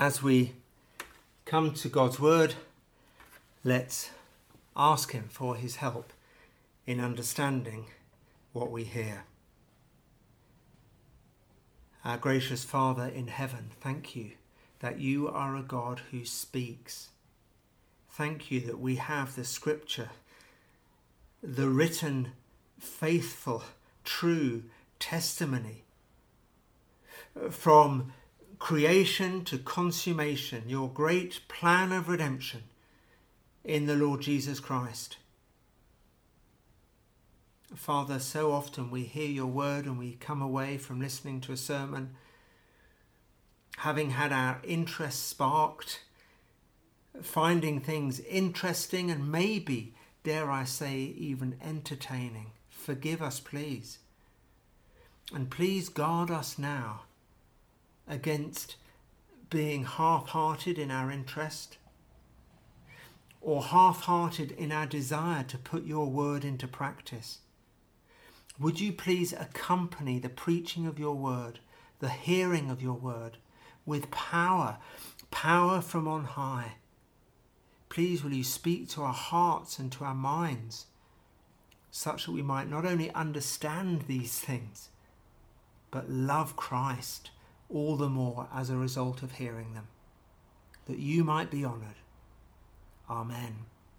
As we come to God's word, let's ask him for his help in understanding what we hear. Our gracious Father in heaven, thank you that you are a God who speaks. Thank you that we have the scripture, the written, faithful, true testimony from creation to consummation, your great plan of redemption in the Lord Jesus Christ. Father, so often we hear your word and we come away from listening to a sermon having had our interest sparked, finding things interesting and maybe, dare I say, even entertaining. Forgive us, please. And please guard us now against being half-hearted in our interest or half-hearted in our desire to put your word into practice. Would you please accompany the preaching of your word, the hearing of your word, with power from on high. Please will you speak to our hearts and to our minds, such that we might not only understand these things, but love Christ all the more as a result of hearing them, that you might be honoured. Amen.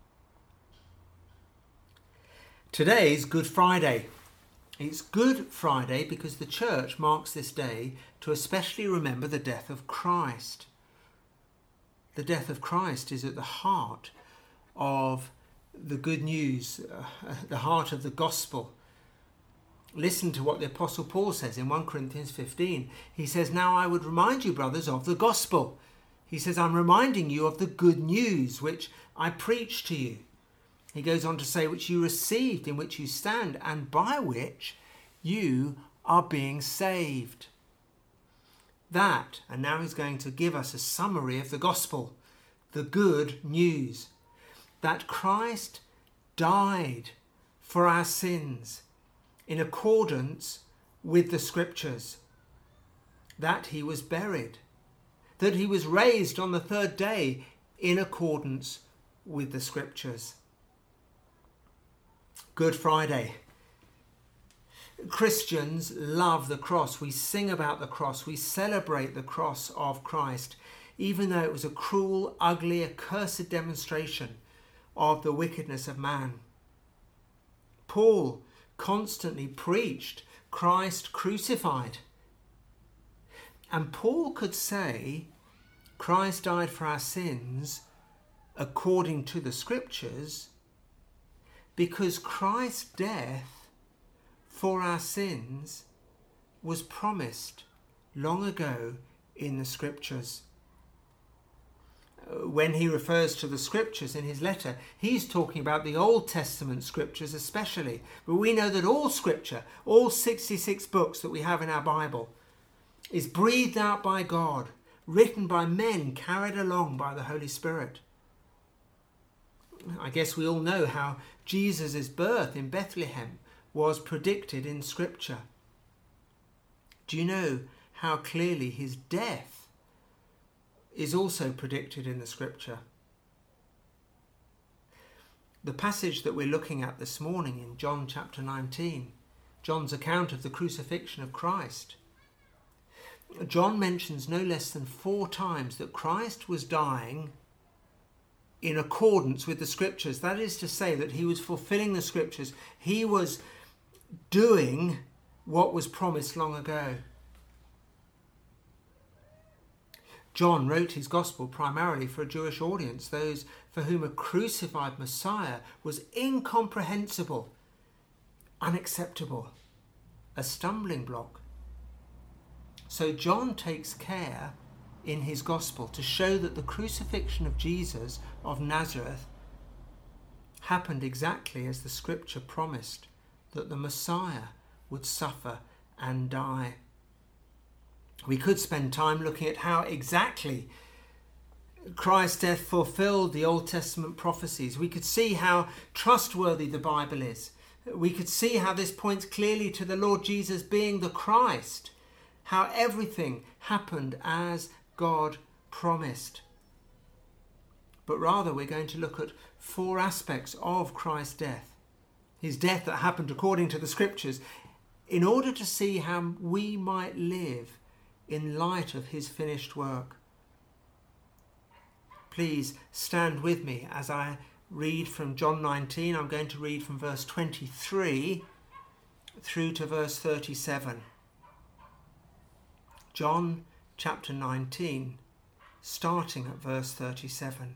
Today's Good Friday. It's Good Friday because the church marks this day to especially remember the death of Christ. The death of Christ is at the heart of the good news, the heart of the gospel. Listen to what the Apostle Paul says in 1 Corinthians 15. He says, "Now I would remind you, brothers, of the gospel." He says, "I'm reminding you of the good news which I preached to you." He goes on to say, "which you received, in which you stand, and by which you are being saved." That, and now he's going to give us a summary of the gospel, the good news, that Christ died for our sins in accordance with the scriptures, that he was buried, that he was raised on the third day in accordance with the scriptures. Good Friday. Christians love the cross. We sing about the cross. We celebrate the cross of Christ, even though it was a cruel, ugly, accursed demonstration of the wickedness of man. Paul constantly preached Christ crucified. And Paul could say Christ died for our sins according to the scriptures because Christ's death for our sins was promised long ago in the scriptures. When he refers to the scriptures in his letter, he's talking about the Old Testament scriptures especially. But we know that all scripture, all 66 books that we have in our Bible, is breathed out by God, written by men, carried along by the Holy Spirit. I guess we all know how Jesus' birth in Bethlehem was predicted in Scripture. Do you know how clearly his death is also predicted in the Scripture? The passage that we're looking at this morning in John chapter 19, John's account of the crucifixion of Christ, John mentions no less than 4 times that Christ was dying in accordance with the scriptures. That is to say that he was fulfilling the scriptures. He was doing what was promised long ago. John wrote his gospel primarily for a Jewish audience, those for whom a crucified Messiah was incomprehensible, unacceptable, a stumbling block. So John takes care in his gospel to show that the crucifixion of Jesus of Nazareth happened exactly as the scripture promised, that the Messiah would suffer and die. We could spend time looking at how exactly Christ's death fulfilled the Old Testament prophecies. We could see how trustworthy the Bible is. We could see how this points clearly to the Lord Jesus being the Christ, how everything happened as God promised. But rather we're going to look at 4 aspects of Christ's death. His death that happened according to the Scriptures, in order to see how we might live in light of his finished work. Please stand with me as I read from John 19. I'm going to read from verse 23 through to verse 37. John chapter 19, starting at verse 37.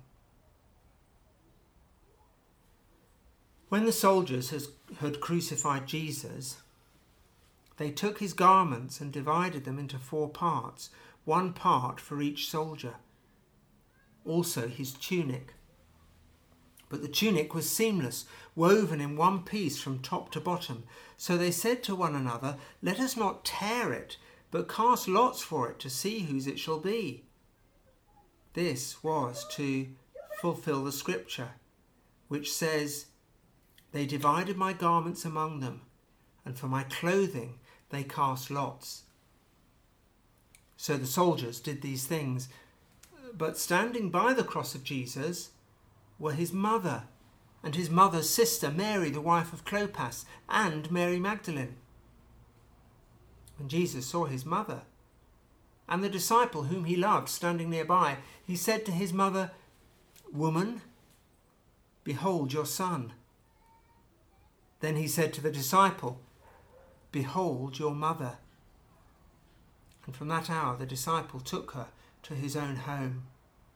When the soldiers had crucified Jesus, they took his garments and divided them into 4 parts, 1 part for each soldier. Also his tunic. But the tunic was seamless, woven in one piece from top to bottom. So they said to one another, "Let us not tear it, but cast lots for it to see whose it shall be." This was to fulfill the Scripture, which says, "They divided my garments among them, and for my clothing they cast lots." So the soldiers did these things, but standing by the cross of Jesus were his mother and his mother's sister, Mary, the wife of Clopas, and Mary Magdalene. When Jesus saw his mother and the disciple whom he loved standing nearby, he said to his mother, "Woman, behold your son." Then he said to the disciple, "Behold your mother." And from that hour the disciple took her to his own home.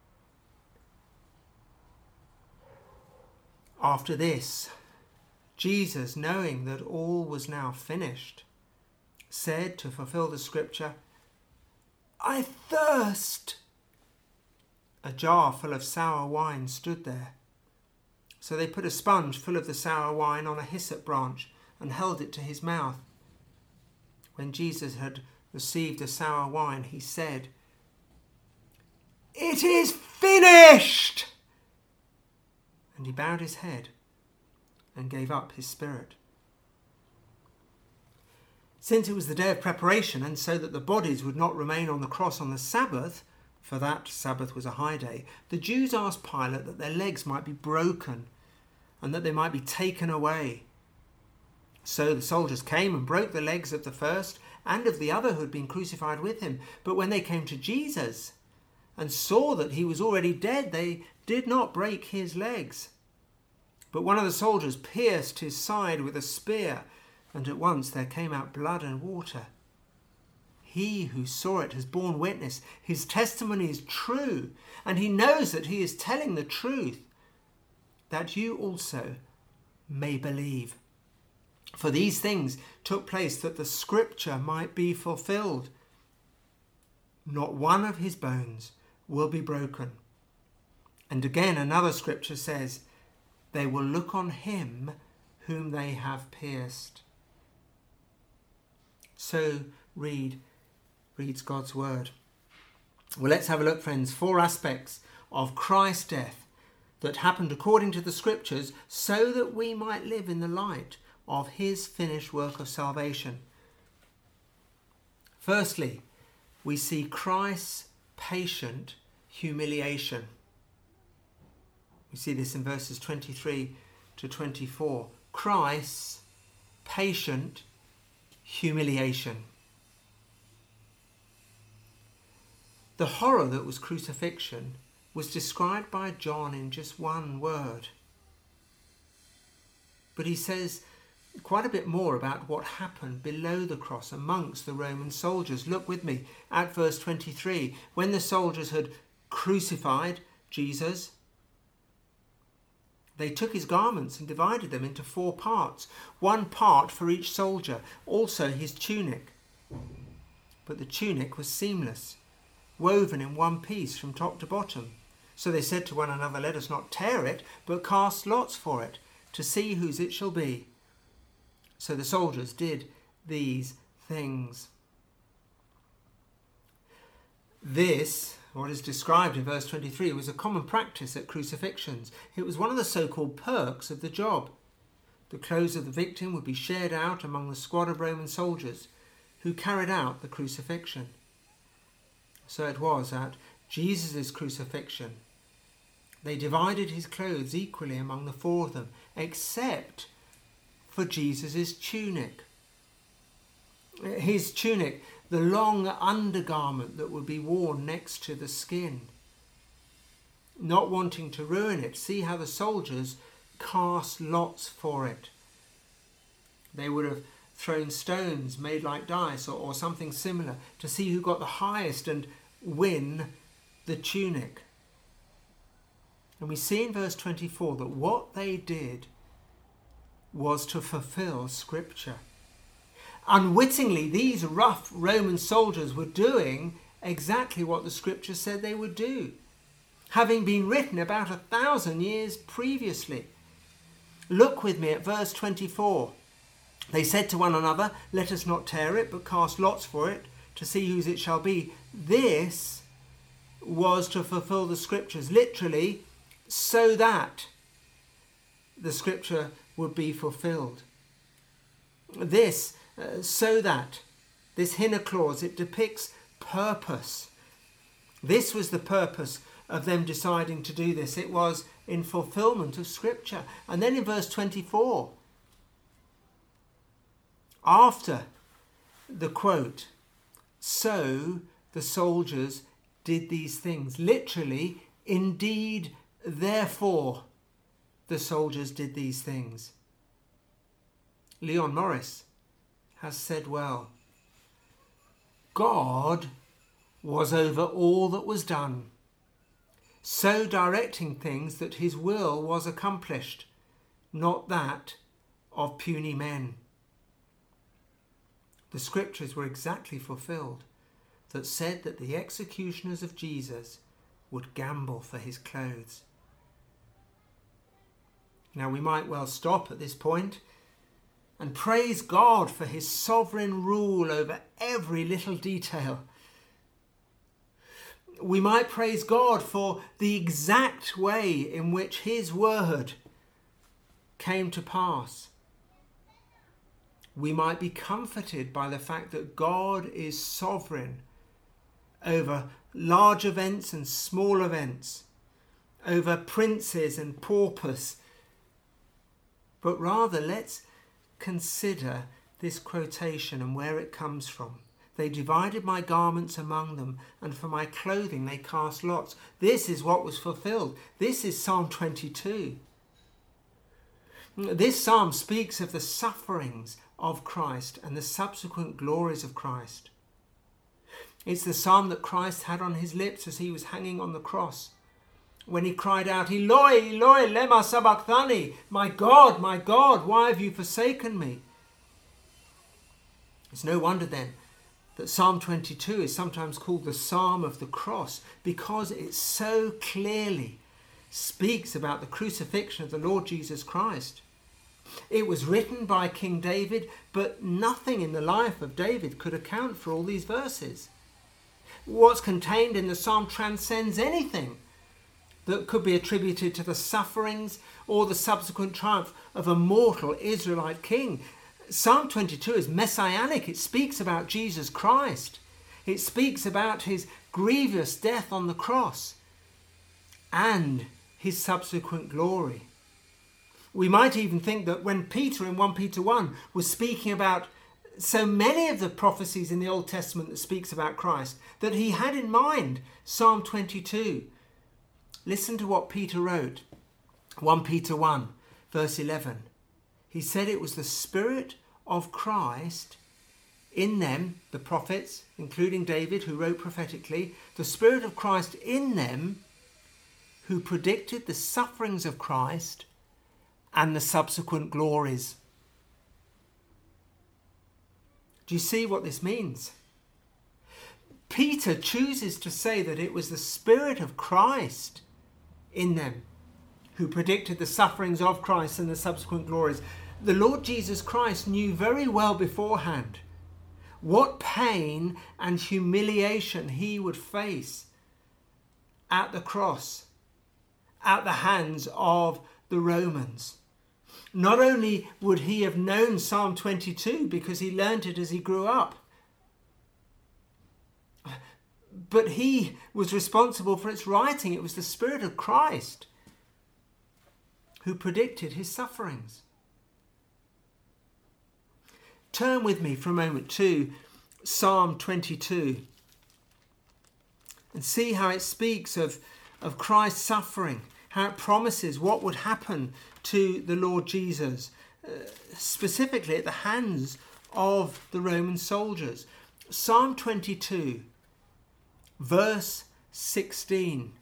After this, Jesus, knowing that all was now finished, said to fulfill the Scripture, "I thirst." A jar full of sour wine stood there. So they put a sponge full of the sour wine on a hyssop branch and held it to his mouth. When Jesus had received the sour wine, he said, "It is finished!" And he bowed his head and gave up his spirit. Since it was the day of preparation, and so that the bodies would not remain on the cross on the Sabbath, for that Sabbath was a high day, the Jews asked Pilate that their legs might be broken and that they might be taken away. So the soldiers came and broke the legs of the first and of the other who had been crucified with him. But when they came to Jesus and saw that he was already dead, they did not break his legs. But one of the soldiers pierced his side with a spear, and at once there came out blood and water. He who saw it has borne witness. His testimony is true, and he knows that he is telling the truth, that you also may believe. For these things took place that the Scripture might be fulfilled. Not one of his bones will be broken. And again another Scripture says, "They will look on him whom they have pierced." So reads God's word. Well, let's have a look, friends. 4 aspects of Christ's death that happened according to the Scriptures, so that we might live in the light of his finished work of salvation. Firstly, we see Christ's patient humiliation. We see this in verses 23 to 24. Christ's patient humiliation. The horror that was crucifixion was described by John in just one word. But he says quite a bit more about what happened below the cross amongst the Roman soldiers. Look with me at verse 23. When the soldiers had crucified Jesus, they took his garments and divided them into 4 parts, 1 part for each soldier, also his tunic. But the tunic was seamless, woven in one piece from top to bottom. So they said to one another, "Let us not tear it, but cast lots for it, to see whose it shall be." So the soldiers did these things. This, what is described in verse 23, was a common practice at crucifixions. It was one of the so-called perks of the job. The clothes of the victim would be shared out among the squad of Roman soldiers who carried out the crucifixion. So it was at Jesus' crucifixion, they divided his clothes equally among the four of them, except for Jesus' tunic. His tunic, the long undergarment that would be worn next to the skin. Not wanting to ruin it, see how the soldiers cast lots for it. They would have thrown stones made like dice or something similar to see who got the highest and win the tunic. And we see in verse 24 that what they did was to fulfill Scripture. Unwittingly, these rough Roman soldiers were doing exactly what the Scripture said they would do, having been written about 1,000 years previously. Look with me at verse 24. They said to one another, "Let us not tear it, but cast lots for it, to see whose it shall be." This was to fulfill the Scriptures, literally, so that the Scripture would be fulfilled. This, so that, this hina clause, it depicts purpose. This was the purpose of them deciding to do this. It was in fulfillment of Scripture. And then in verse 24, after the quote, "So the soldiers did these things," literally, "Indeed, therefore the soldiers did these things." Leon Morris has said well, God was over all that was done, so directing things that his will was accomplished, not that of puny men. The Scriptures were exactly fulfilled that said that the executioners of Jesus would gamble for his clothes. Now we might well stop at this point and praise God for his sovereign rule over every little detail. We might praise God for the exact way in which his word came to pass. We might be comforted by the fact that God is sovereign over large events and small events, over princes and paupers. But rather, let's consider this quotation and where it comes from. They divided my garments among them, and for my clothing they cast lots. This is what was fulfilled. This is Psalm 22. This psalm speaks of the sufferings of Christ and the subsequent glories of Christ. It's the psalm that Christ had on his lips as he was hanging on the cross, when he cried out, "Eloi, Eloi, lema sabachthani," my God, why have you forsaken me?" It's no wonder then that Psalm 22 is sometimes called the Psalm of the Cross, because it so clearly speaks about the crucifixion of the Lord Jesus Christ. It was written by King David, but nothing in the life of David could account for all these verses. What's contained in the psalm transcends anything that could be attributed to the sufferings or the subsequent triumph of a mortal Israelite king. Psalm 22 is messianic. It speaks about Jesus Christ. It speaks about his grievous death on the cross and his subsequent glory. We might even think that when Peter in 1 Peter 1 was speaking about so many of the prophecies in the Old Testament that speaks about Christ, that he had in mind Psalm 22. Listen to what Peter wrote. 1 Peter 1, verse 11. He said it was the Spirit of Christ in them, the prophets, including David, who wrote prophetically, the Spirit of Christ in them, who predicted the sufferings of Christ and the subsequent glories. Do you see what this means? Peter chooses to say that it was the Spirit of Christ in them who predicted the sufferings of Christ and the subsequent glories. The Lord Jesus Christ knew very well beforehand what pain and humiliation he would face at the cross, at the hands of the Romans. Not only would he have known Psalm 22 because he learnt it as he grew up, but he was responsible for its writing. It was the Spirit of Christ who predicted his sufferings. Turn with me for a moment to Psalm 22 and see how it speaks of Christ's suffering, how it promises what would happen to the Lord Jesus, specifically at the hands of the Roman soldiers. Psalm 22, verse 16.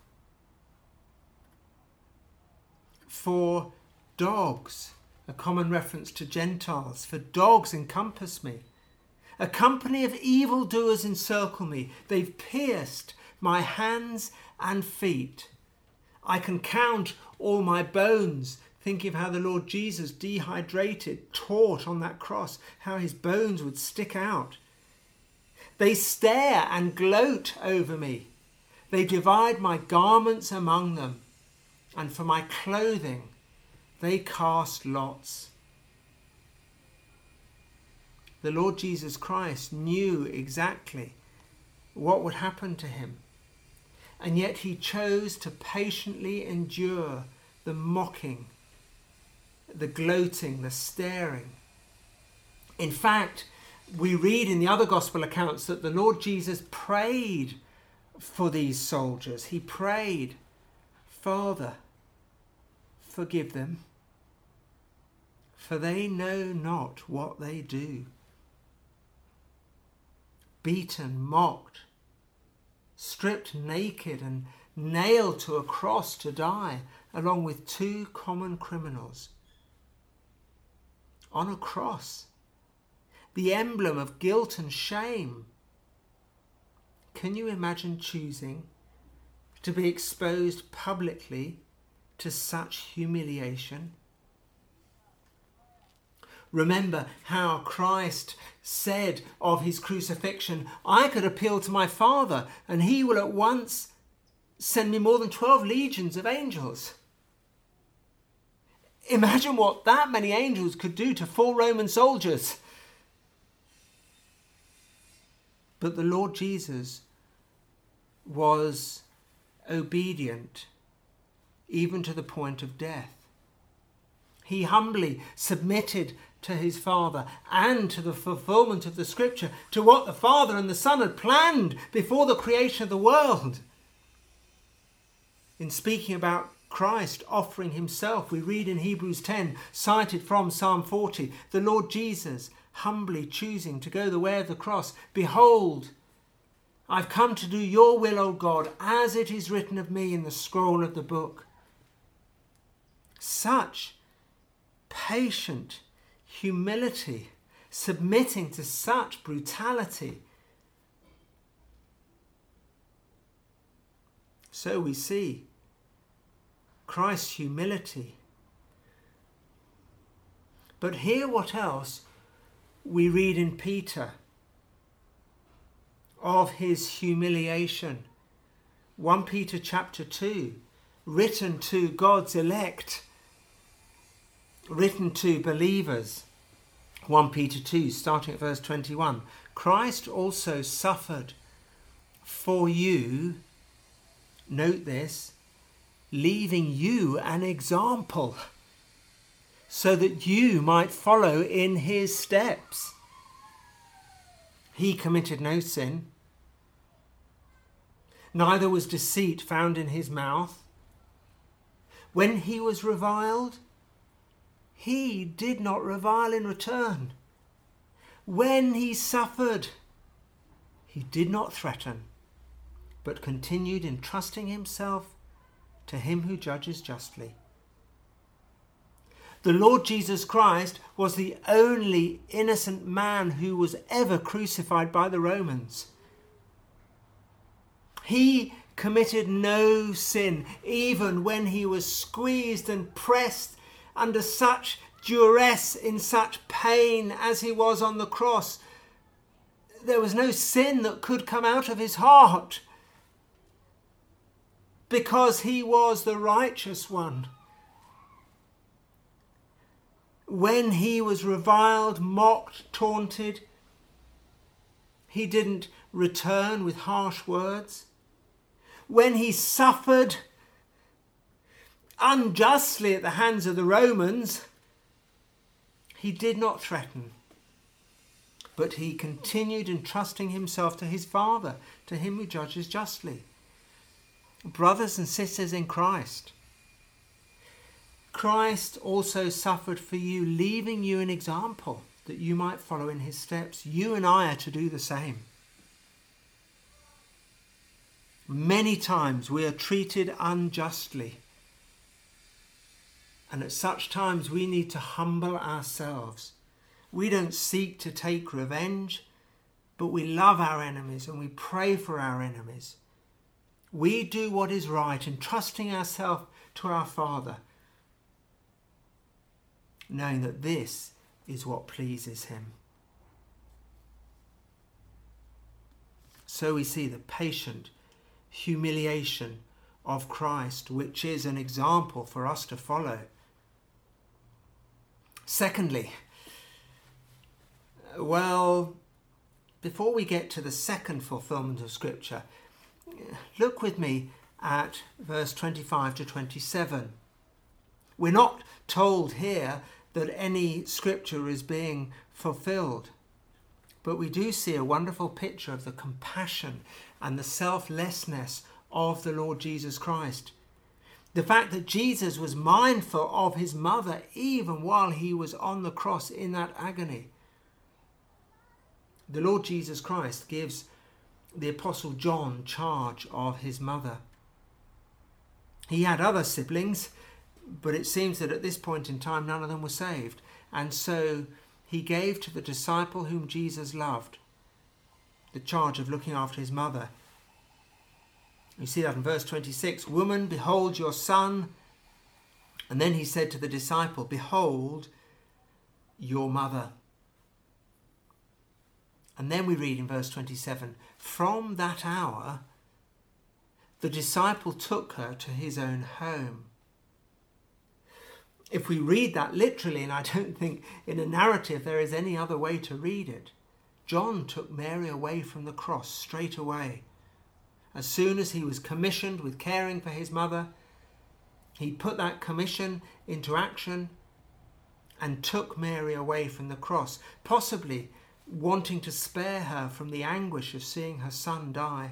For dogs, a common reference to Gentiles, for dogs encompass me. A company of evildoers encircle me. They've pierced my hands and feet. I can count all my bones, thinking of how the Lord Jesus, dehydrated, taught on that cross, how his bones would stick out. They stare and gloat over me. They divide my garments among them, and for my clothing they cast lots. The Lord Jesus Christ knew exactly what would happen to him, and yet he chose to patiently endure the mocking, the gloating, the staring. In fact, we read in the other gospel accounts that the Lord Jesus prayed for these soldiers. He prayed, Father, forgive them, for they know not what they do. Beaten, mocked, stripped naked and nailed to a cross to die, along with two common criminals. On a cross, the emblem of guilt and shame. Can you imagine choosing to be exposed publicly to such humiliation? Remember how Christ said of his crucifixion, I could appeal to my Father and he will at once send me more than 12 legions of angels. Imagine what that many angels could do to 4 Roman soldiers. But the Lord Jesus was obedient even to the point of death. He humbly submitted to his Father and to the fulfillment of the Scripture, to what the Father and the Son had planned before the creation of the world. In speaking about Christ offering himself, we read in Hebrews 10, cited from Psalm 40, the Lord Jesus humbly choosing to go the way of the cross. Behold, I've come to do your will, O God, as it is written of me in the scroll of the book. Such patient humility, submitting to such brutality. So we see Christ's humility. But hear what else we read in Peter of his humiliation. 1 Peter chapter 2, written to God's elect, written to believers. 1 Peter 2, starting at verse 21. Christ also suffered for you, note this, leaving you an example, so that you might follow in his steps. He committed no sin, neither was deceit found in his mouth. When he was reviled, he did not revile in return. When he suffered, he did not threaten, but continued entrusting himself to him who judges justly. The Lord Jesus Christ was the only innocent man who was ever crucified by the Romans. He committed no sin, even when he was squeezed and pressed under such duress, in such pain as he was on the cross. There was no sin that could come out of his heart, because he was the righteous one. When he was reviled, mocked, taunted, he didn't return with harsh words? When he suffered unjustly at the hands of the Romans, he did not threaten, but he continued entrusting himself to his Father, to him who judges justly. Brothers and sisters in Christ, Christ also suffered for you, leaving you an example that you might follow in his steps. You and I are to do the same. Many times we are treated unjustly, and at such times we need to humble ourselves. We don't seek to take revenge, but we love our enemies and we pray for our enemies. We do what is right, entrusting ourselves to our Father, knowing that this is what pleases him. So we see the patient humiliation of Christ, which is an example for us to follow. Secondly, before we get to the second fulfillment of Scripture, look with me at verse 25 to 27. We're not told here that any Scripture is being fulfilled, but we do see a wonderful picture of the compassion and the selflessness of the Lord Jesus Christ. The fact that Jesus was mindful of his mother even while he was on the cross in that agony. The Lord Jesus Christ gives the Apostle John charge of his mother. He had other siblings, but it seems that at this point in time none of them were saved. And so he gave to the disciple whom Jesus loved the charge of looking after his mother. You see that in verse 26. Woman, behold your son. And then he said to the disciple, behold your mother. And then we read in verse 27, from that hour, the disciple took her to his own home. If we read that literally, and I don't think in a narrative there is any other way to read it, John took Mary away from the cross straight away. As soon as he was commissioned with caring for his mother, he put that commission into action and took Mary away from the cross, possibly wanting to spare her from the anguish of seeing her son die.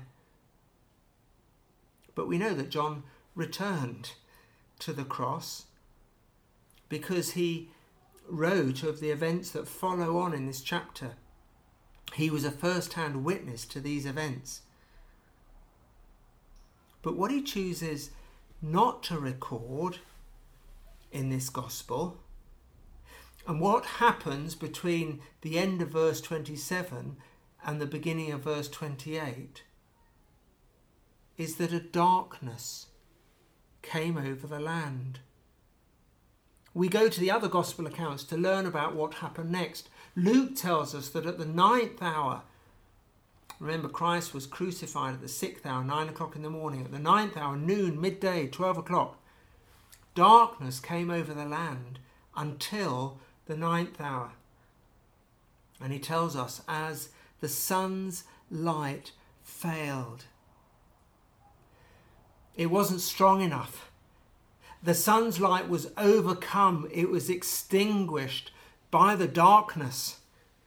But we know that John returned to the cross because he wrote of the events that follow on in this chapter. He was a first-hand witness to these events. But what he chooses not to record in this gospel, and what happens between the end of verse 27 and the beginning of verse 28, is that a darkness came over the land. We go to the other gospel accounts to learn about what happened next. Luke tells us that at the 9th hour, remember Christ was crucified at the 6th hour, 9 o'clock in the morning, at the 9th hour, noon, midday, 12 o'clock, darkness came over the land until the 9th hour. And he tells us, as the sun's light failed. It wasn't strong enough. The sun's light was overcome. It was extinguished by the darkness.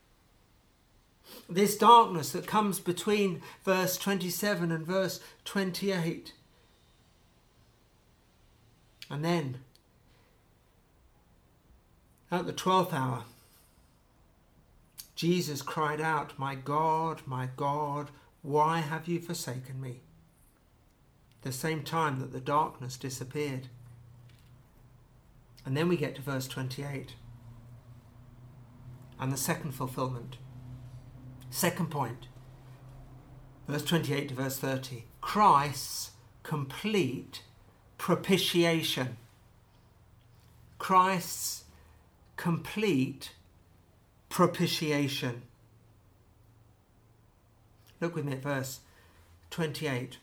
This darkness that comes between verse 27 and verse 28. And then, at the 12th hour, Jesus cried out, my God, why have you forsaken me? The same time that the darkness disappeared. And then we get to verse 28 and the second fulfillment. Second point, verse 28 to verse 30. Christ's complete propitiation. Christ's complete propitiation. Look with me at verse 28.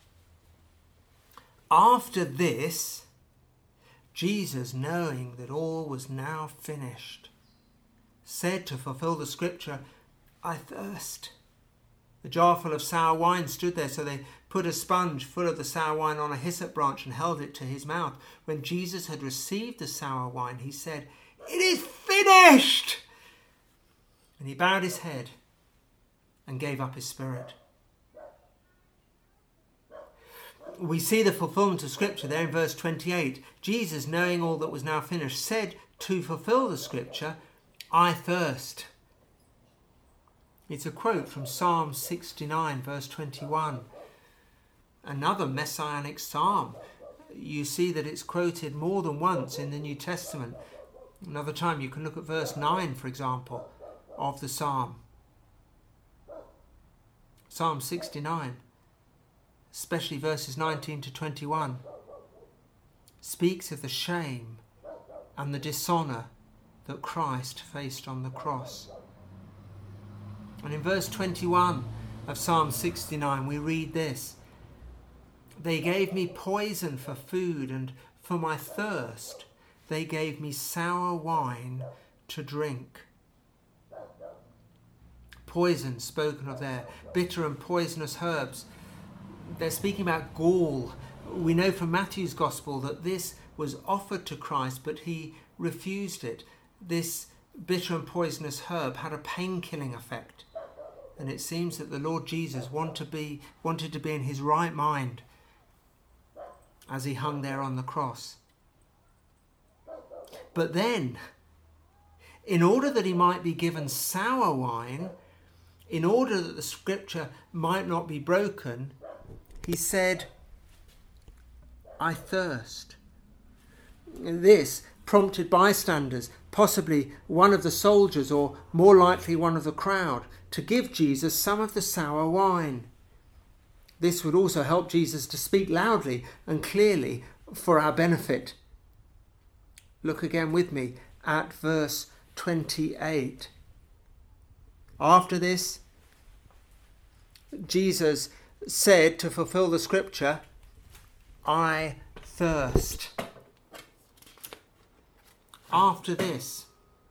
After this, Jesus, knowing that all was now finished, said to fulfill the scripture, I thirst. A jar full of sour wine stood there, so they put a sponge full of the sour wine on a hyssop branch and held it to his mouth. When Jesus had received the sour wine, he said, "It is finished!" And he bowed his head and gave up his spirit. We see the fulfillment of Scripture there in verse 28. Jesus, knowing all that was now finished, said to fulfill the Scripture, "I thirst." It's a quote from Psalm 69, verse 21. Another messianic psalm. You see that it's quoted more than once in the New Testament. Another time you can look at verse 9, for example, of the psalm. Psalm 69, especially verses 19 to 21, speaks of the shame and the dishonour that Christ faced on the cross. And in verse 21 of Psalm 69 we read this: "They gave me poison for food, and for my thirst they gave me sour wine to drink." Poison spoken of there, bitter and poisonous herbs. They're speaking about gall. We know from Matthew's Gospel that this was offered to Christ, but he refused it. This bitter and poisonous herb had a pain-killing effect. And it seems that the Lord Jesus wanted to be in his right mind as he hung there on the cross. But then, in order that he might be given sour wine, in order that the Scripture might not be broken, he said, "I thirst." This prompted bystanders, possibly one of the soldiers or more likely one of the crowd, to give Jesus some of the sour wine. This would also help Jesus to speak loudly and clearly for our benefit. Look again with me at verse 28. After this, Jesus said, to fulfill the Scripture, "I thirst." After this,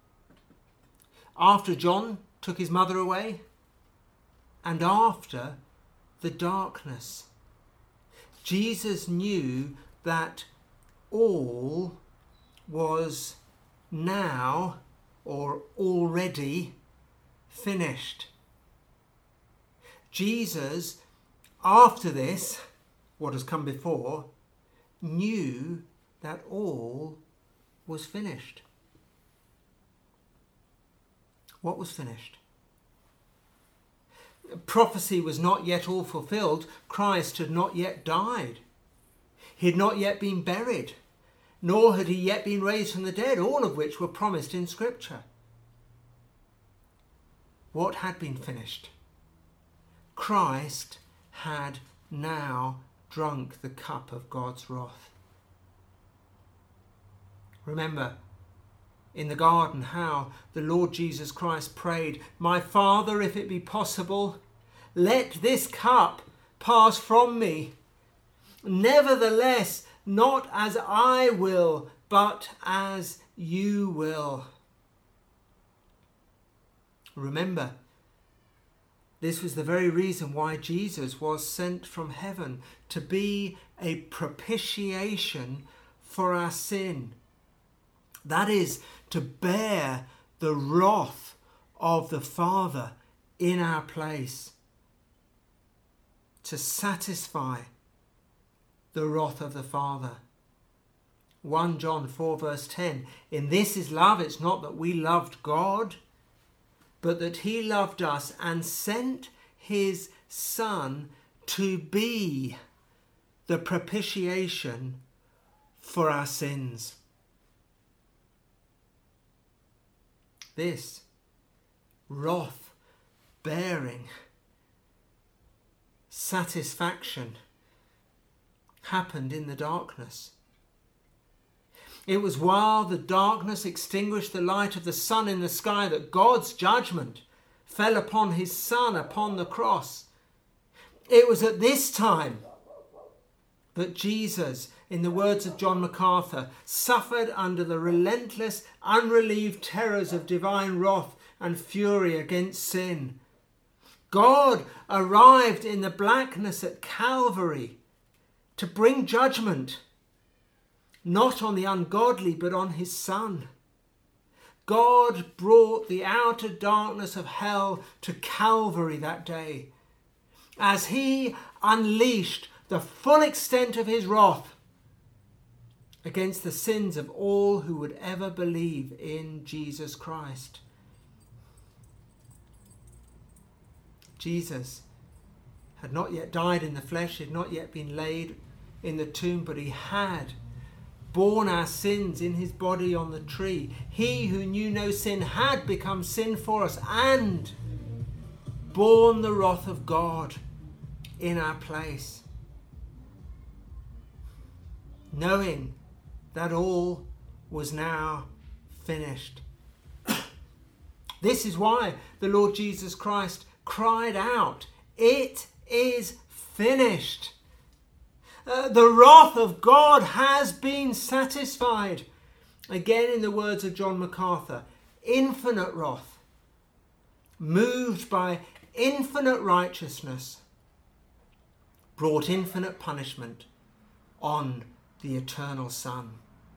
after John took his mother away, and after the darkness, Jesus knew that all was now or already finished. Jesus, after this, what has come before, knew that all was finished. What was finished? Prophecy was not yet all fulfilled. Christ had not yet died. He had not yet been buried, nor had he yet been raised from the dead, all of which were promised in Scripture. What had been finished? Christ had now drunk the cup of God's wrath. Remember in the garden how the Lord Jesus Christ prayed, "My Father, if it be possible, let this cup pass from me. Nevertheless, not as I will, but as you will." Remember, this was the very reason why Jesus was sent from heaven, to be a propitiation for our sin. That is, to bear the wrath of the Father in our place, to satisfy the wrath of the Father. 1 John 4 verse 10, "In this is love, it's not that we loved God, but that he loved us and sent his Son to be the propitiation for our sins." This wrath bearing satisfaction happened in the darkness. It was while the darkness extinguished the light of the sun in the sky that God's judgment fell upon his Son upon the cross. It was at this time that Jesus, in the words of John MacArthur, suffered under the relentless, unrelieved terrors of divine wrath and fury against sin. God arrived in the blackness at Calvary to bring judgment, not on the ungodly, but on his Son. God brought the outer darkness of hell to Calvary that day, as he unleashed the full extent of his wrath against the sins of all who would ever believe in Jesus Christ. Jesus had not yet died in the flesh, had not yet been laid in the tomb, but he had borne our sins in his body on the tree. He who knew no sin had become sin for us and borne the wrath of God in our place, knowing that all was now finished. This is why the Lord Jesus Christ cried out, "It is finished." The wrath of God has been satisfied. Again, in the words of John MacArthur, infinite wrath, moved by infinite righteousness, brought infinite punishment on the eternal Son.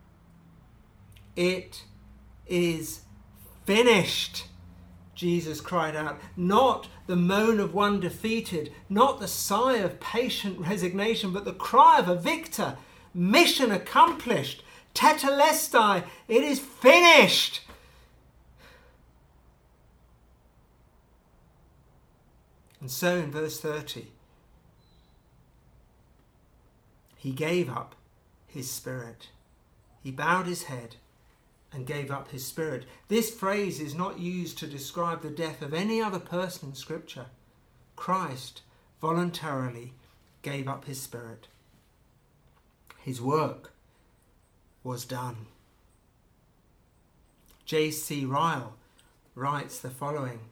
It is finished, Jesus cried out. Not the moan of one defeated, not the sigh of patient resignation, but the cry of a victor. Mission accomplished. Tetelestai, it is finished. And so in verse 30, he gave up his spirit. He bowed his head and gave up his spirit. This phrase is not used to describe the death of any other person in Scripture. Christ voluntarily gave up his spirit. His work was done. J.C. Ryle writes the following: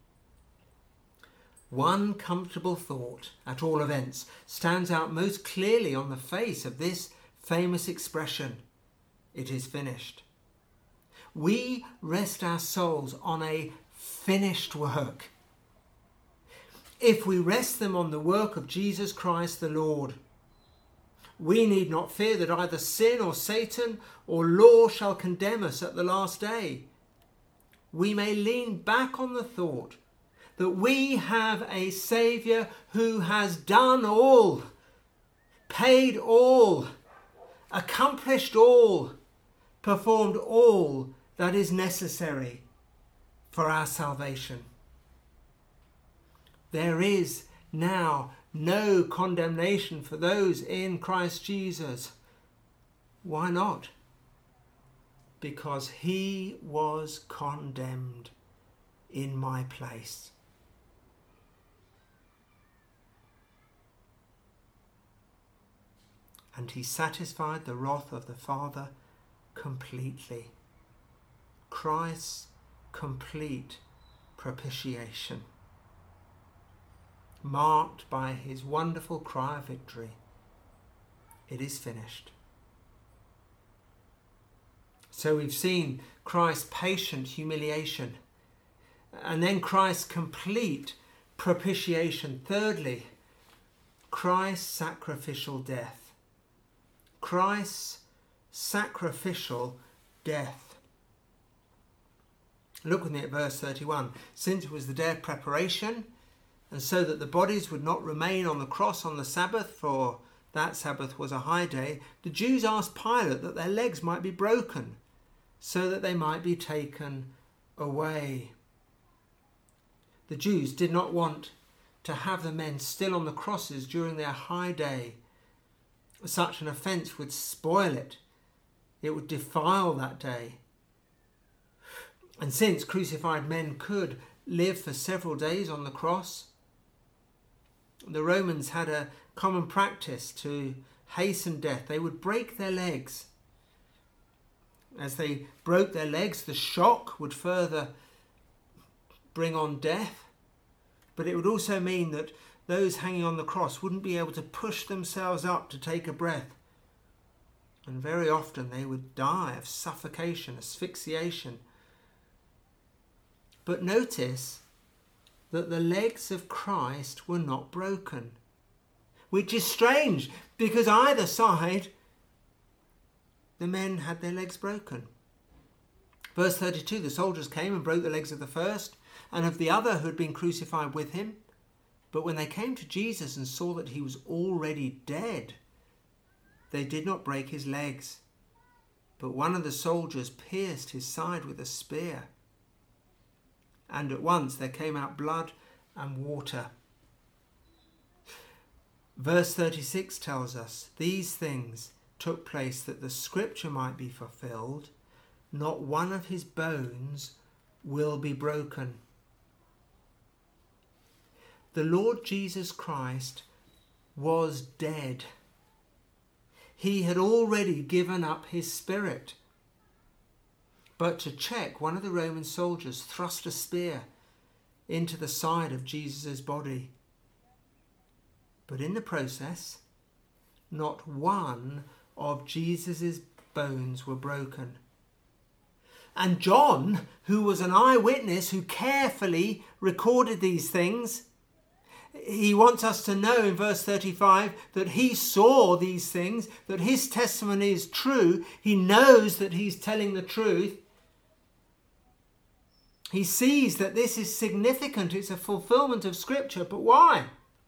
one comfortable thought, at all events, stands out most clearly on the face of this famous expression: it is finished. We rest our souls on a finished work. If we rest them on the work of Jesus Christ the Lord, we need not fear that either sin or Satan or law shall condemn us at the last day. We may lean back on the thought that we have a Saviour who has done all, paid all, accomplished all, performed all that is necessary for our salvation. There is now no condemnation for those in Christ Jesus. Why not? Because he was condemned in my place. And he satisfied the wrath of the Father completely. Christ's complete propitiation, marked by his wonderful cry of victory. It is finished. So we've seen Christ's patient humiliation, and then Christ's complete propitiation. Thirdly, Christ's sacrificial death. Christ's sacrificial death. Look with me at verse 31. Since it was the day of preparation, and so that the bodies would not remain on the cross on the Sabbath, for that Sabbath was a high day, the Jews asked Pilate that their legs might be broken, so that they might be taken away. The Jews did not want to have the men still on the crosses during their high day. Such an offence would spoil it. It would defile that day. And since crucified men could live for several days on the cross, the Romans had a common practice to hasten death. They would break their legs. As they broke their legs, the shock would further bring on death, but it would also mean that those hanging on the cross wouldn't be able to push themselves up to take a breath. And very often they would die of suffocation, asphyxiation. But notice that the legs of Christ were not broken. Which is strange, because either side, the men had their legs broken. Verse 32, the soldiers came and broke the legs of the first and of the other who had been crucified with him. But when they came to Jesus and saw that he was already dead, they did not break his legs. But one of the soldiers pierced his side with a spear. And at once there came out blood and water. Verse 36 tells us, these things took place that the scripture might be fulfilled. Not one of his bones will be broken. The Lord Jesus Christ was dead. He had already given up his spirit. But to check, one of the Roman soldiers thrust a spear into the side of Jesus' body. But in the process, not one of Jesus' bones were broken. And John, who was an eyewitness, who carefully recorded these things, he wants us to know in verse 35 that he saw these things, that his testimony is true. He knows that he's telling the truth. He sees that this is significant. It's a fulfillment of Scripture. But why?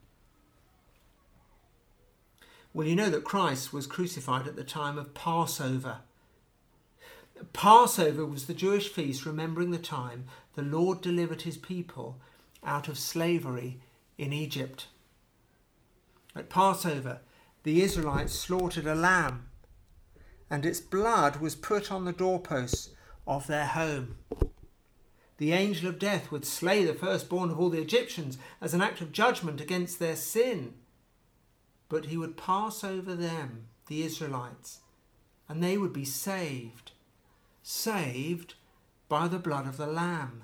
Well, you know that Christ was crucified at the time of Passover. Passover was the Jewish feast remembering the time the Lord delivered his people out of slavery in Egypt. At Passover, the Israelites slaughtered a lamb, and its blood was put on the doorposts of their home. The angel of death would slay the firstborn of all the Egyptians as an act of judgment against their sin. But he would pass over them, the Israelites, and they would be saved by the blood of the Lamb.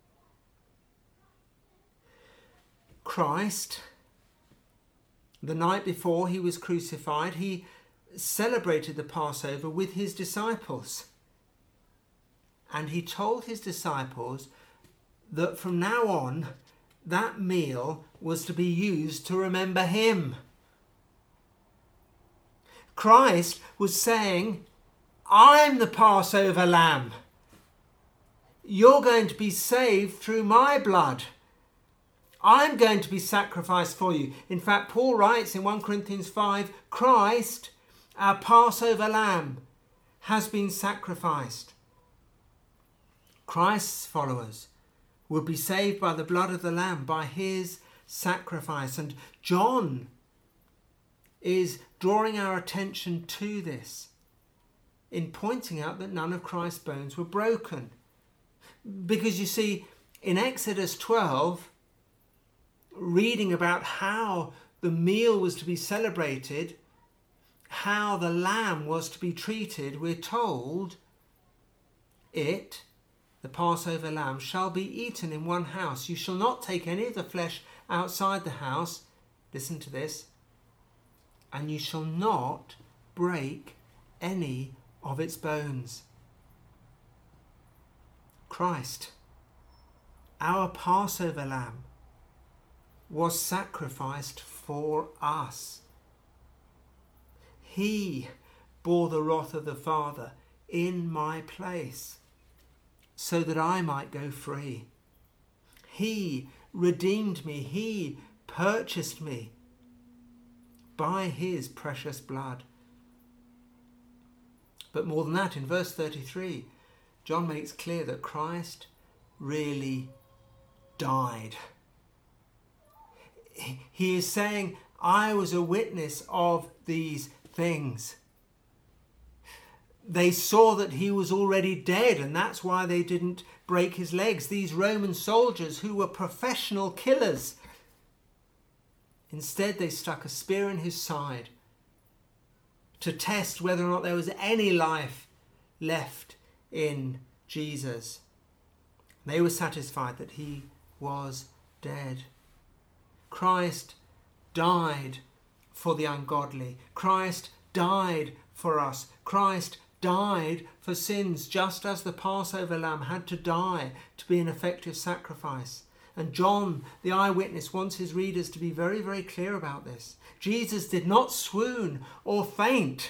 Christ, the night before he was crucified, he celebrated the Passover with his disciples. And he told his disciples that from now on, that meal was to be used to remember him. Christ was saying, I'm the Passover lamb. You're going to be saved through my blood. I'm going to be sacrificed for you. In fact, Paul writes in 1 Corinthians 5, Christ, our Passover lamb, has been sacrificed. Christ's followers will be saved by the blood of the Lamb, by his sacrifice. And John is drawing our attention to this in pointing out that none of Christ's bones were broken. Because you see, in Exodus 12, reading about how the meal was to be celebrated, how the lamb was to be treated, we're told it, the Passover lamb, shall be eaten in one house. You shall not take any of the flesh outside the house. Listen to this. And you shall not break any of its bones. Christ, our Passover lamb, was sacrificed for us. He bore the wrath of the Father in my place, so that I might go free. He redeemed me. He purchased me by his precious blood. But more than that, in verse 33, John makes clear that Christ really died. He is saying, I was a witness of these things. They saw that he was already dead, and that's why they didn't break his legs. These Roman soldiers who were professional killers, instead they stuck a spear in his side to test whether or not there was any life left in Jesus. They were satisfied that he was dead. Christ died for the ungodly. Christ died for us. Christ died for sins, just as the Passover lamb had to die to be an effective sacrifice. And John, the eyewitness, wants his readers to be very, very clear about this. Jesus did not swoon or faint.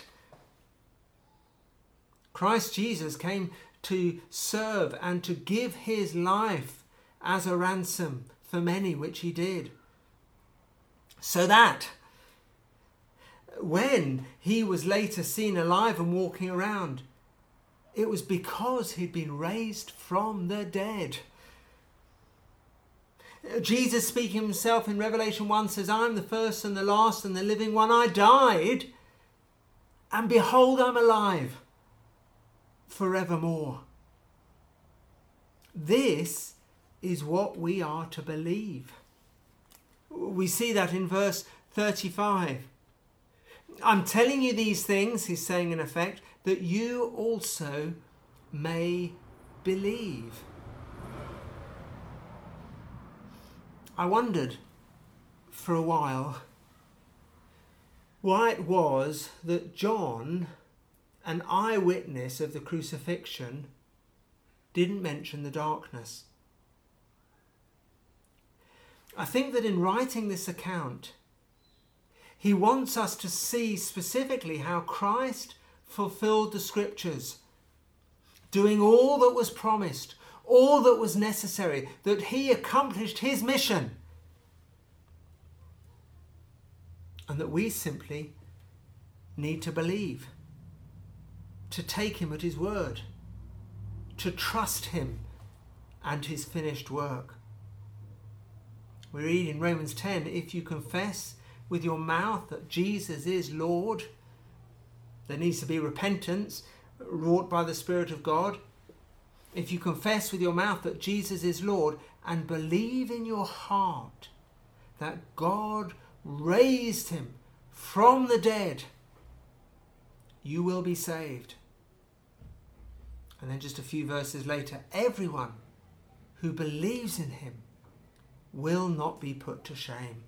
Christ Jesus came to serve and to give his life as a ransom for many, which he did. So that when he was later seen alive and walking around, it was because he'd been raised from the dead. Jesus, speaking himself in Revelation 1, says, "I'm the first and the last and the living one. I died, and behold, I'm alive forevermore." This is what we are to believe. We see that in verse 35. I'm telling you these things, he's saying in effect, that you also may believe. I wondered for a while why it was that John, an eyewitness of the crucifixion, didn't mention the darkness. I think that in writing this account, he wants us to see specifically how Christ fulfilled the scriptures, doing all that was promised, all that was necessary, that he accomplished his mission, and that we simply need to believe, to take him at his word, to trust him and his finished work. We read in Romans 10, if you confess with your mouth that Jesus is Lord, there needs to be repentance wrought by the Spirit of God. If you confess with your mouth that Jesus is Lord and believe in your heart that God raised him from the dead, you will be saved. And then just a few verses later, everyone who believes in him will not be put to shame.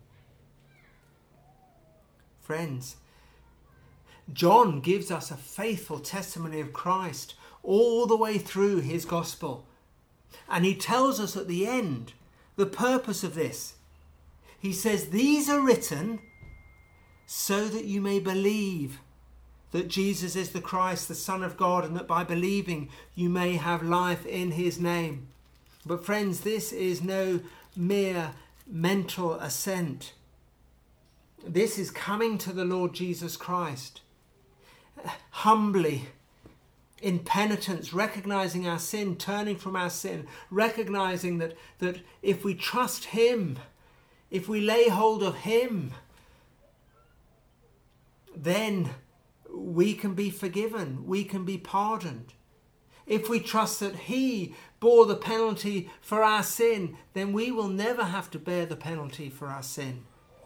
Friends, John gives us a faithful testimony of Christ all the way through his gospel. And he tells us at the end the purpose of this. He says, these are written so that you may believe that Jesus is the Christ, the Son of God, and that by believing you may have life in his name. But friends, this is no mere mental assent. This is coming to the Lord Jesus Christ humbly, in penitence, recognizing our sin, turning from our sin, recognizing that if we trust him, if we lay hold of him, then we can be forgiven, we can be pardoned. If we trust that he bore the penalty for our sin, then we will never have to bear the penalty for our sin.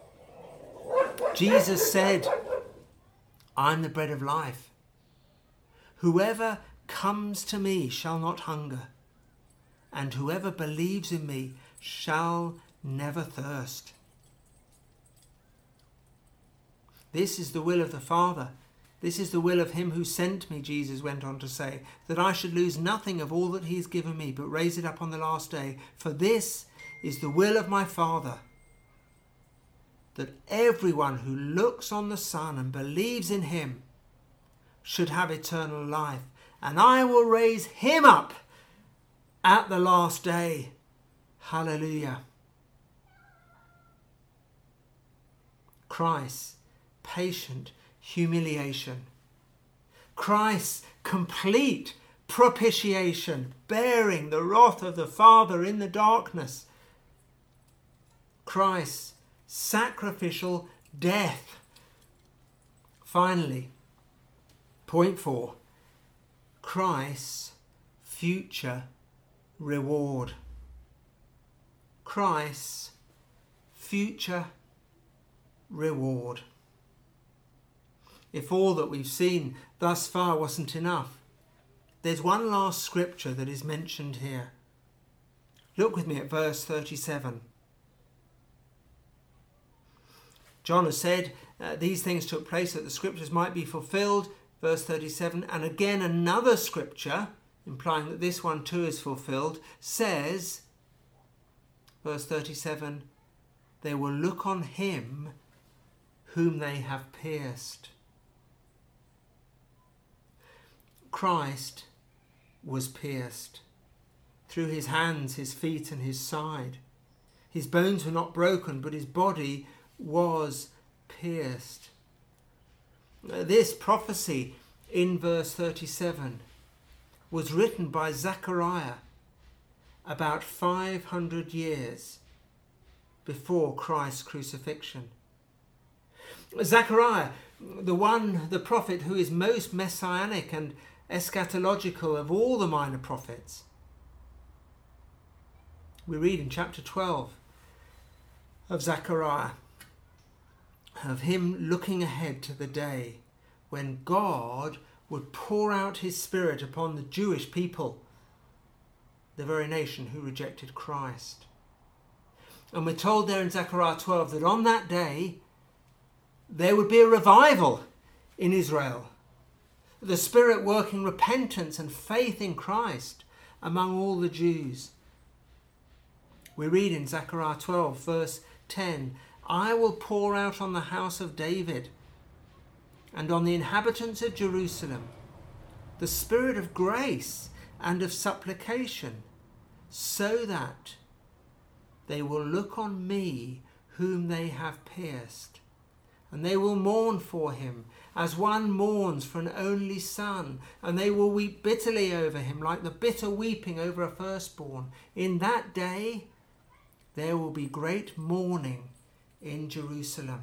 Jesus said, I'm the bread of life. Whoever comes to me shall not hunger, and whoever believes in me shall never thirst. This is the will of the Father. This is the will of him who sent me, Jesus went on to say, that I should lose nothing of all that he has given me, but raise it up on the last day. For this is the will of my Father, that everyone who looks on the Son and believes in him should have eternal life, and I will raise him up at the last day. Hallelujah. Christ's patient humiliation, Christ's complete propitiation, bearing the wrath of the Father in the darkness, Christ's sacrificial death. Finally, point 4, Christ's future reward. Christ's future reward. If all that we've seen thus far wasn't enough, there's one last scripture that is mentioned here. Look with me at verse 37. John has said these things took place that the scriptures might be fulfilled. Verse 37, and again another scripture, implying that this one too is fulfilled, says, verse 37, they will look on him whom they have pierced. Christ was pierced through his hands, his feet, and his side. His bones were not broken, but his body was pierced. This prophecy in verse 37 was written by Zechariah about 500 years before Christ's crucifixion. Zechariah, the prophet who is most messianic and eschatological of all the minor prophets. We read in chapter 12 of Zechariah of him looking ahead to the day when God would pour out his Spirit upon the Jewish people, the very nation who rejected Christ. And we're told there in Zechariah 12 that on that day there would be a revival in Israel, the Spirit working repentance and faith in Christ among all the Jews. We read in Zechariah 12 verse 10, I will pour out on the house of David and on the inhabitants of Jerusalem the spirit of grace and of supplication, so that they will look on me whom they have pierced, and they will mourn for him as one mourns for an only son, and they will weep bitterly over him like the bitter weeping over a firstborn. In that day there will be great mourning in Jerusalem.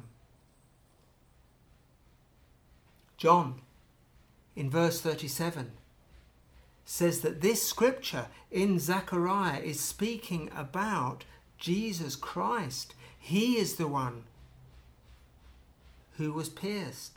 John, in verse 37, says that this scripture in Zechariah is speaking about Jesus Christ. He is the one who was pierced.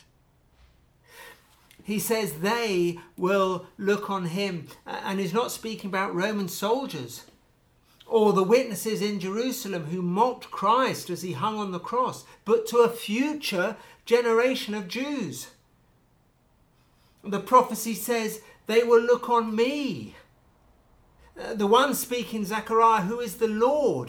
He says they will look on him, and he's not speaking about Roman soldiers or the witnesses in Jerusalem who mocked Christ as he hung on the cross, but to a future generation of Jews. The prophecy says they will look on me, the one speaking Zechariah, who is the Lord.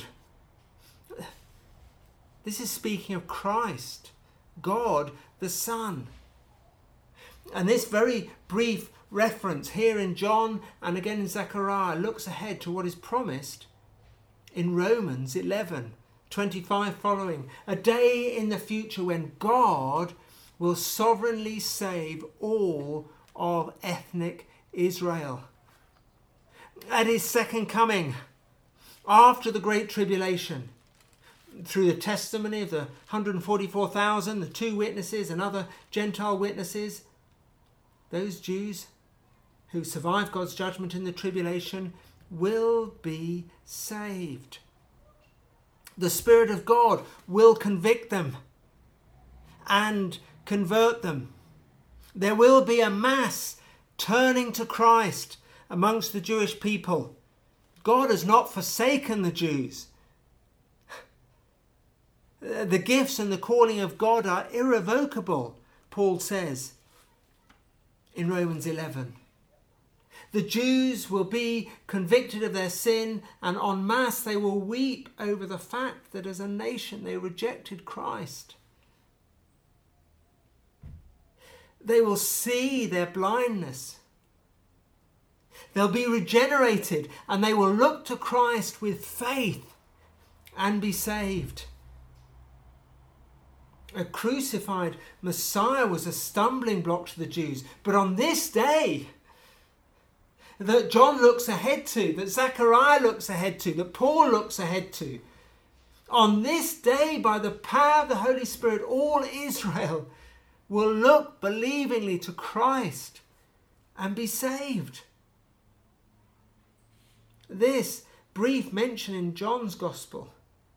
This is speaking of Christ, God the Son. And this very brief reference here in John and again in Zechariah looks ahead to what is promised in Romans 11:25 following, a day in the future when God will sovereignly save all of ethnic Israel. At his second coming, after the Great Tribulation, through the testimony of the 144,000, the two witnesses and other Gentile witnesses, those Jews who survive God's judgment in the tribulation will be saved. The Spirit of God will convict them and convert them. There will be a mass turning to Christ amongst the Jewish people. God has not forsaken the Jews. The gifts and the calling of God are irrevocable, Paul says in Romans 11. The Jews will be convicted of their sin, and en masse they will weep over the fact that as a nation they rejected Christ. They will see their blindness. They'll be regenerated, and they will look to Christ with faith and be saved. A crucified Messiah was a stumbling block to the Jews, but on this day that John looks ahead to, that Zechariah looks ahead to, that Paul looks ahead to, on this day, by the power of the Holy Spirit, all Israel will look believingly to Christ and be saved. This brief mention in John's Gospel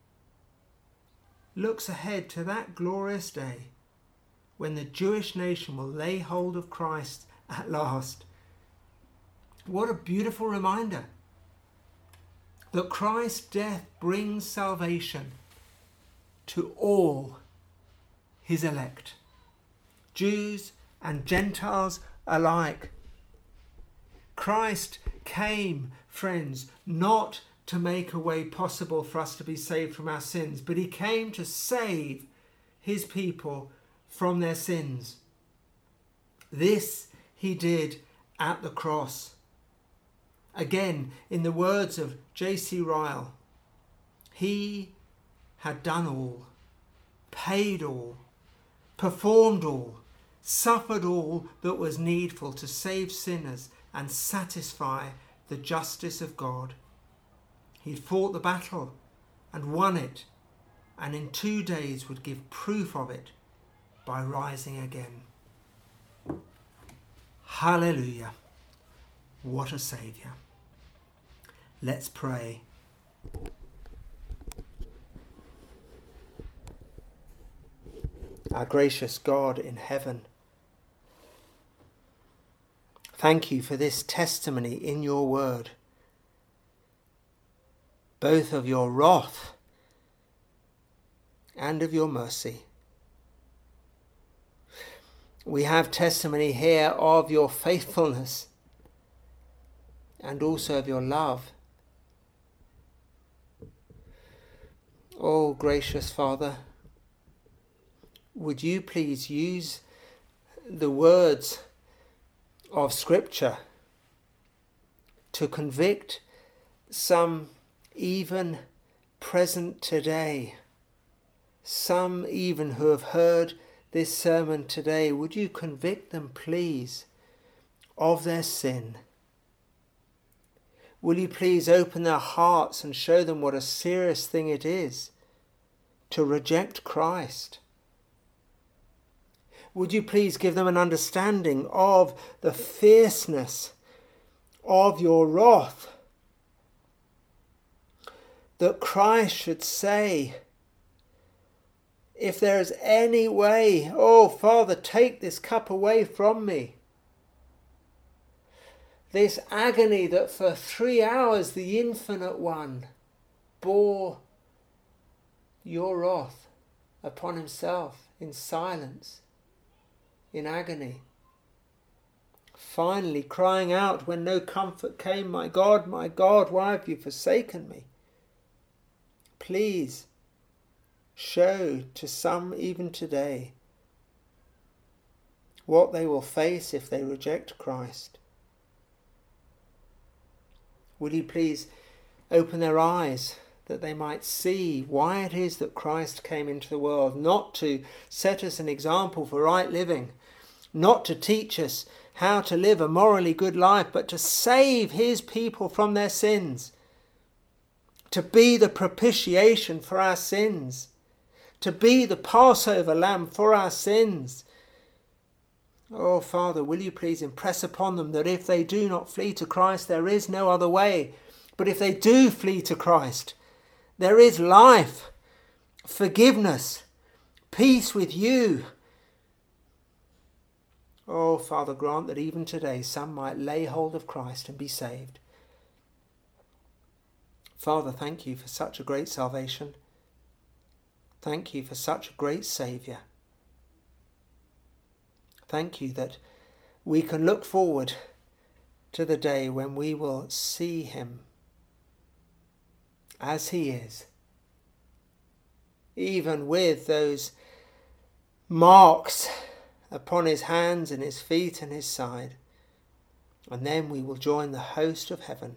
looks ahead to that glorious day when the Jewish nation will lay hold of Christ at last. What a beautiful reminder that Christ's death brings salvation to all his elect, Jews and Gentiles alike. Christ came, friends, not to make a way possible for us to be saved from our sins, but he came to save his people from their sins. This he did at the cross. Again, in the words of J.C. Ryle, he had done all, paid all, performed all, suffered all that was needful to save sinners and satisfy the justice of God. He'd fought the battle and won it, and in 2 days would give proof of it by rising again. Hallelujah. What a Saviour. Let's pray. Our gracious God in heaven, thank you for this testimony in your word, both of your wrath and of your mercy. We have testimony here of your faithfulness and also of your love. Oh, gracious Father, would you please use the words of Scripture to convict some even present today, some even who have heard this sermon today. Would you convict them, please, of their sin? Will you please open their hearts and show them what a serious thing it is to reject Christ? Would you please give them an understanding of the fierceness of your wrath? That Christ should say, if there is any way, oh Father, take this cup away from me. This agony that for 3 hours the Infinite One bore your wrath upon himself in silence, in agony. Finally crying out when no comfort came, my God, why have you forsaken me? Please show to some even today what they will face if they reject Christ. Will you please open their eyes that they might see why it is that Christ came into the world, not to set us an example for right living, not to teach us how to live a morally good life, but to save his people from their sins, to be the propitiation for our sins, to be the Passover lamb for our sins. Oh, Father, will you please impress upon them that if they do not flee to Christ, there is no other way. But if they do flee to Christ, there is life, forgiveness, peace with you. Oh, Father, grant that even today some might lay hold of Christ and be saved. Father, thank you for such a great salvation. Thank you for such a great Saviour. Thank you that we can look forward to the day when we will see him as he is, even with those marks upon his hands and his feet and his side. And then we will join the host of heaven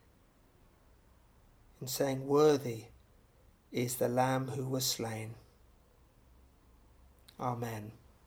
in saying, worthy is the Lamb who was slain. Amen.